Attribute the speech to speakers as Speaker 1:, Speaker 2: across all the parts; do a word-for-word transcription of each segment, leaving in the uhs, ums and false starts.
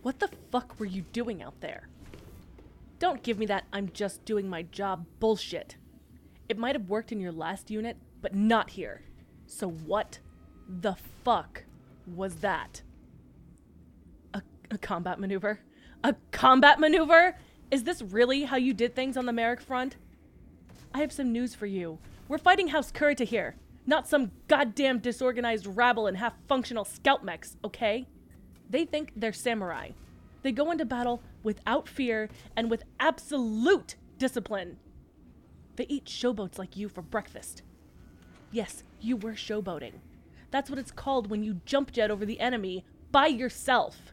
Speaker 1: What the fuck were you doing out there? Don't give me that I'm just doing my job bullshit. It might have worked in your last unit, but not here. So what the fuck was that? A, a combat maneuver? A combat maneuver? Is this really how you did things on the Merrick front? I have some news for you. We're fighting House Kurita here, not some goddamn disorganized rabble and half-functional scout mechs, okay? They think they're samurai. They go into battle without fear and with absolute discipline. They eat showboats like you for breakfast. Yes, you were showboating. That's what it's called when you jump jet over the enemy by yourself.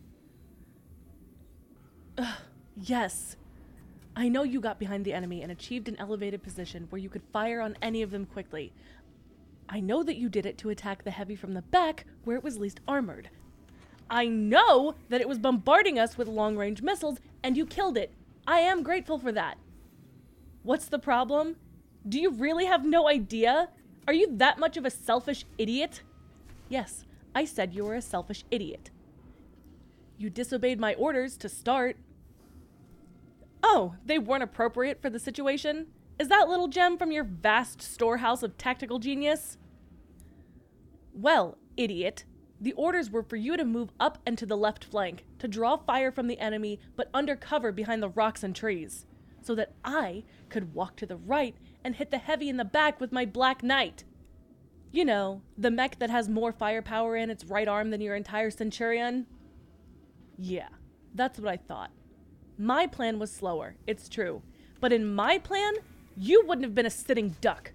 Speaker 1: Ugh, yes. I know you got behind the enemy and achieved an elevated position where you could fire on any of them quickly. I know that you did it to attack the heavy from the back where it was least armored. I know that it was bombarding us with long-range missiles and you killed it. I am grateful for that. What's the problem? Do you really have no idea? Are you that much of a selfish idiot? Yes, I said you were a selfish idiot. You disobeyed my orders to start. Oh, they weren't appropriate for the situation? Is that little gem from your vast storehouse of tactical genius? Well, idiot, the orders were for you to move up and to the left flank, to draw fire from the enemy, but under cover behind the rocks and trees, so that I could walk to the right and hit the heavy in the back with my Black Knight. You know, the mech that has more firepower in its right arm than your entire Centurion? Yeah, that's what I thought. My plan was slower, it's true. But in my plan, you wouldn't have been a sitting duck.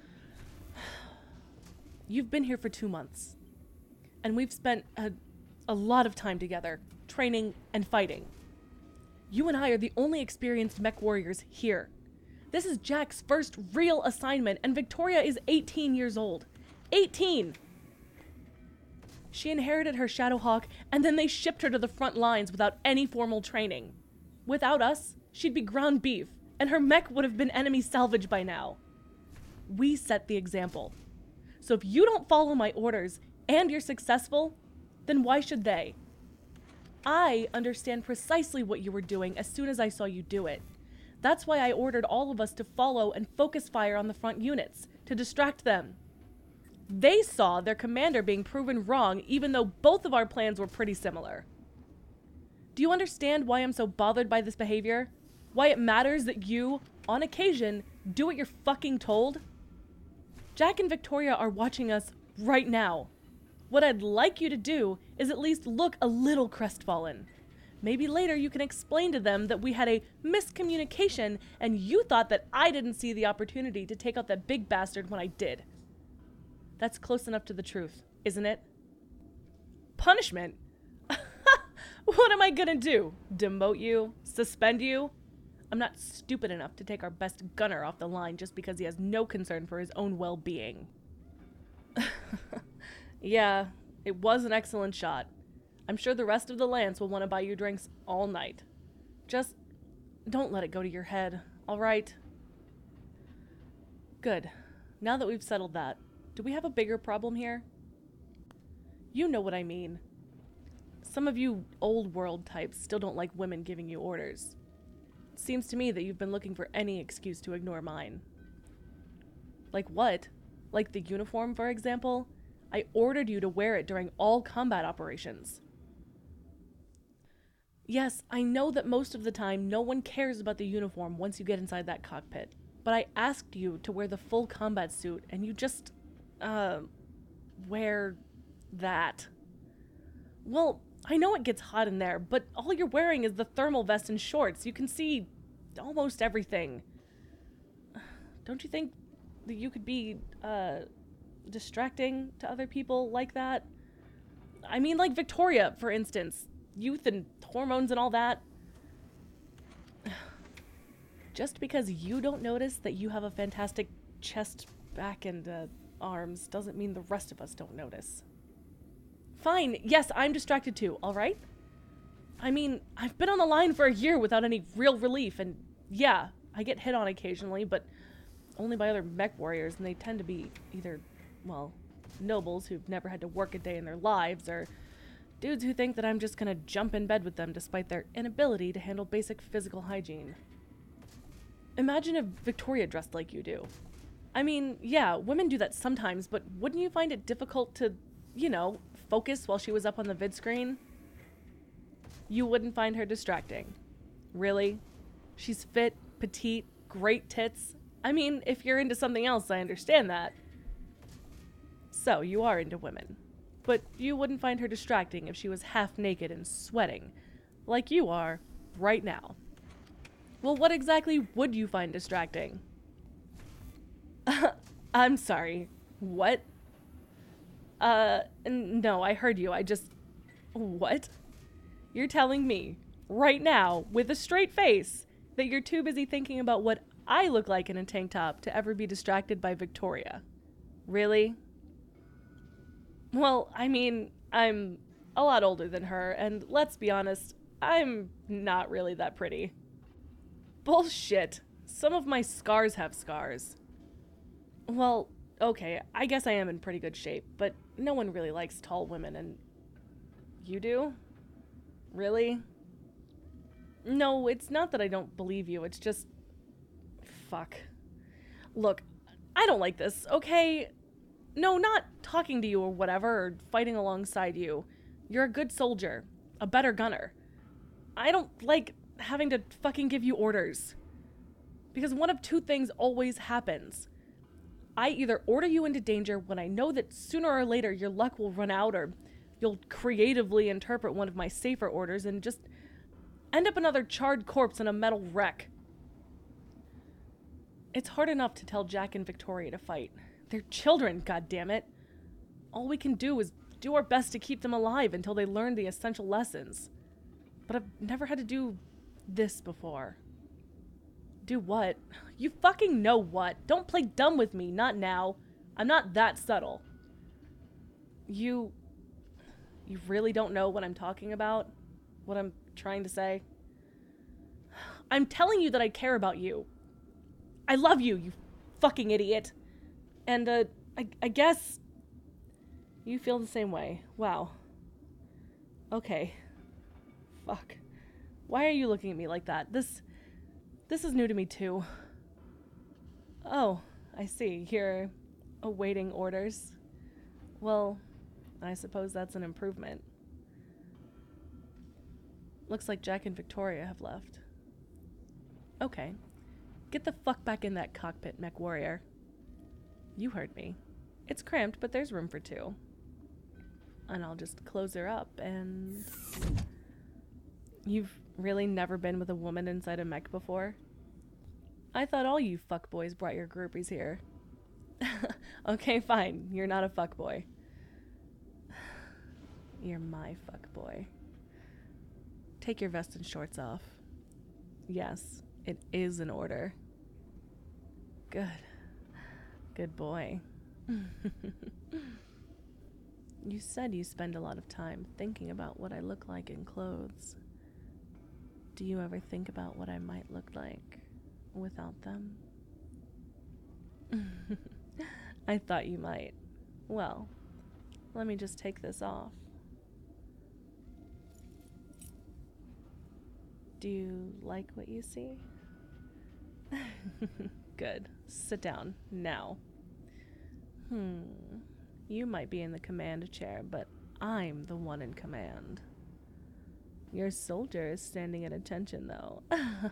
Speaker 1: You've been here for two months. And we've spent a, a lot of time together, training and fighting. You and I are the only experienced mech warriors here. This is Jack's first real assignment, and Victoria is eighteen years old. eighteen! She inherited her Shadowhawk, and then they shipped her to the front lines without any formal training. Without us, she'd be ground beef, and her mech would have been enemy salvage by now. We set the example. So if you don't follow my orders, and you're successful, then why should they? I understand precisely what you were doing as soon as I saw you do it. That's why I ordered all of us to follow and focus fire on the front units, to distract them. They saw their commander being proven wrong, even though both of our plans were pretty similar. Do you understand why I'm so bothered by this behavior? Why it matters that you, on occasion, do what you're fucking told? Jack and Victoria are watching us right now. What I'd like you to do is at least look a little crestfallen. Maybe later you can explain to them that we had a miscommunication and you thought that I didn't see the opportunity to take out that big bastard when I did. That's close enough to the truth, isn't it? Punishment? What am I gonna do? Demote you? Suspend you? I'm not stupid enough to take our best gunner off the line just because he has no concern for his own well-being. Yeah, it was an excellent shot. I'm sure the rest of the Lance will want to buy you drinks all night. Just don't let it go to your head, all right? Good. Now that we've settled that, do we have a bigger problem here? You know what I mean. Some of you old world types still don't like women giving you orders. It seems to me that you've been looking for any excuse to ignore mine. Like what? Like the uniform, for example? I ordered you to wear it during all combat operations. Yes, I know that most of the time no one cares about the uniform once you get inside that cockpit, but I asked you to wear the full combat suit and you just, uh, wear that. Well, I know it gets hot in there, but all you're wearing is the thermal vest and shorts. You can see almost everything. Don't you think that you could be, uh, distracting to other people like that? I mean, like Victoria, for instance. Youth and hormones and all that. Just because you don't notice that you have a fantastic chest, back, and uh, arms doesn't mean the rest of us don't notice. Fine, yes, I'm distracted too, alright? I mean, I've been on the line for a year without any real relief, and yeah, I get hit on occasionally, but only by other mech warriors, and they tend to be either, well, nobles who've never had to work a day in their lives, or Dudes who think that I'm just gonna jump in bed with them despite their inability to handle basic physical hygiene. Imagine if Victoria dressed like you do. I mean, yeah, women do that sometimes, but wouldn't you find it difficult to, you know, focus while she was up on the vid screen? You wouldn't find her distracting. Really? She's fit, petite, great tits. I mean, if you're into something else, I understand that. So, you are into women. But you wouldn't find her distracting if she was half naked and sweating, like you are right now. Well, what exactly would you find distracting? I'm sorry. What? Uh, n- no, I heard you. I just... What? You're telling me, right now, with a straight face, that you're too busy thinking about what I look like in a tank top to ever be distracted by Victoria. Really? Well, I mean, I'm a lot older than her, and let's be honest, I'm not really that pretty. Bullshit. Some of my scars have scars. Well, okay, I guess I am in pretty good shape, but no one really likes tall women, and... You do? Really? No, it's not that I don't believe you, it's just... Fuck. Look, I don't like this, okay? No, not talking to you or whatever, or fighting alongside you. You're a good soldier. A better gunner. I don't like having to fucking give you orders. Because one of two things always happens. I either order you into danger when I know that sooner or later your luck will run out, or you'll creatively interpret one of my safer orders and just end up another charred corpse in a metal wreck. It's hard enough to tell Jack and Victoria to fight. They're children, goddammit. All we can do is do our best to keep them alive until they learn the essential lessons. But I've never had to do this before. Do what? You fucking know what. Don't play dumb with me, not now. I'm not that subtle. You... You really don't know what I'm talking about? What I'm trying to say? I'm telling you that I care about you. I love you, you fucking idiot. And, uh, I, I guess... You feel the same way. Wow. Okay. Fuck. Why are you looking at me like that? This... This is new to me, too. Oh, I see. You're awaiting orders. Well, I suppose that's an improvement. Looks like Jack and Victoria have left. Okay. Get the fuck back in that cockpit, mech warrior. You heard me. It's cramped, but there's room for two. And I'll just close her up and... You've really never been with a woman inside a mech before? I thought all you fuckboys brought your groupies here. Okay, fine. You're not a fuckboy. You're my fuckboy. Take your vest and shorts off. Yes, it is an order. Good. Good boy. You said you spend a lot of time thinking about what I look like in clothes. Do you ever think about what I might look like without them? I thought you might. Well, let me just take this off. Do you like what you see? Good. Sit down, now. Hmm. You might be in the command chair, but I'm the one in command. Your soldier is standing at attention, though.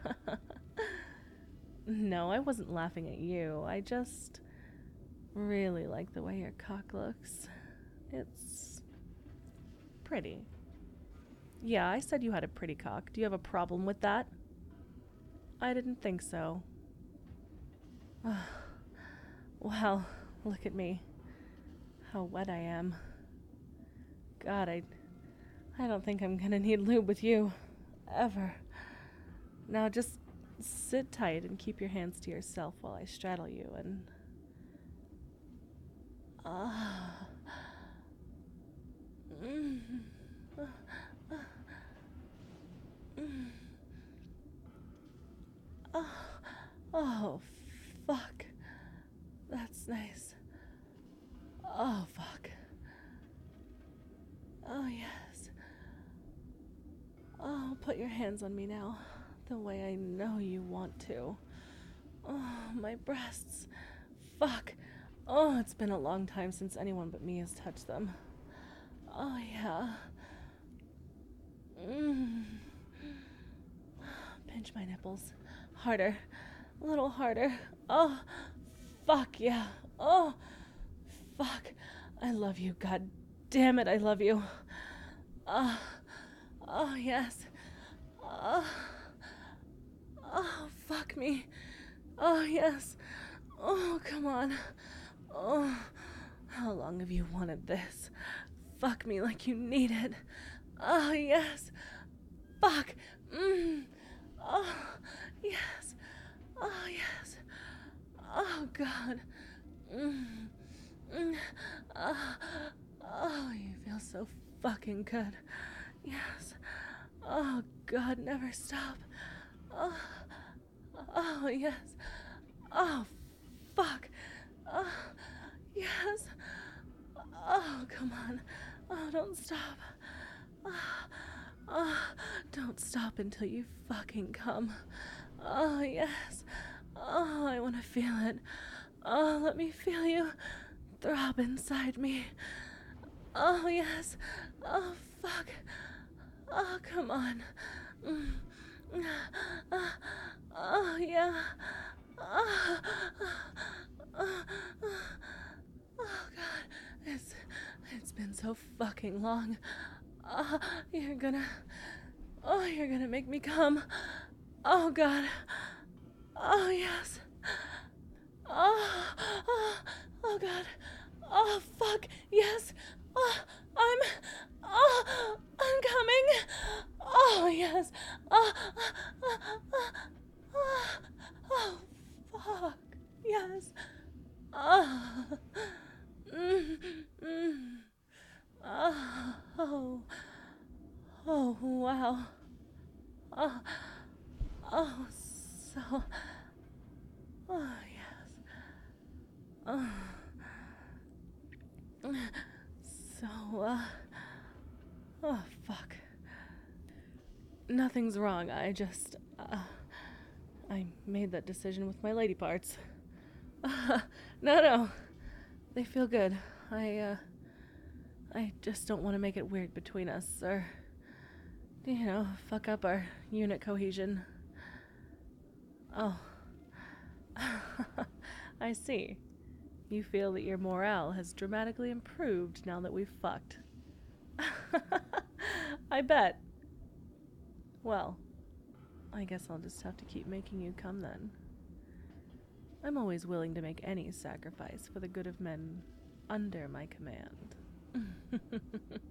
Speaker 1: No, I wasn't laughing at you. I just really like the way your cock looks. It's pretty. Yeah, I said you had a pretty cock. Do you have a problem with that? I didn't think so. Well, look at me. How wet I am. God, I... I don't think I'm gonna need lube with you. Ever. Now just sit tight and keep your hands to yourself while I straddle you and... Ah. Mm. Oh, oh, fuck. That's nice. Oh, fuck. Oh, yes. put your hands on me now, the way I know you want to. Oh, my breasts. Fuck. Oh, it's been a long time since anyone but me has touched them. Oh, yeah. Mm. Pinch my nipples. Harder. A little harder. Oh, fuck yeah. Oh, fuck. I love you. God damn it, I love you. Oh, oh yes. Oh, oh, fuck me. Oh, yes. Oh, come on. Oh, how long have you wanted this? Fuck me like you need it. Oh, yes. Fuck. Mm. Oh, yes. Oh, yes. Oh, God. Mm. Mm. Oh, oh, you feel so fucking good. Yes. Oh, God, never stop. Oh, oh, yes. Oh, fuck. Oh, yes. Oh, come on. Oh, don't stop. Oh, oh, don't stop until you fucking come. Oh, yes. Oh, I want to feel it. Oh, let me feel you throb inside me. Oh, yes. Oh, fuck. Oh, come on. Mm. Oh, oh, yeah. Oh, oh, oh, oh, God. It's, it's been so fucking long. Oh, you're gonna... Oh, you're gonna make me come. Oh, God. Oh, yes. Oh, oh, oh, God. Oh, fuck. Yes. Oh, I'm... Oh, I'm coming. Oh, yes. Oh, oh, oh, oh, oh, fuck. Yes. Oh. Mm, mm. Oh, oh, oh, wow. Oh, oh, so, oh, yes. Oh, so, uh, oh, fuck. Nothing's wrong, I just, uh, I made that decision with my lady parts. Uh, no, no, they feel good. I, uh, I just don't want to make it weird between us, or, you know, fuck up our unit cohesion. Oh. I see. You feel that your morale has dramatically improved now that we've fucked. I bet. Well, I guess I'll just have to keep making you come then. I'm always willing to make any sacrifice for the good of men under my command.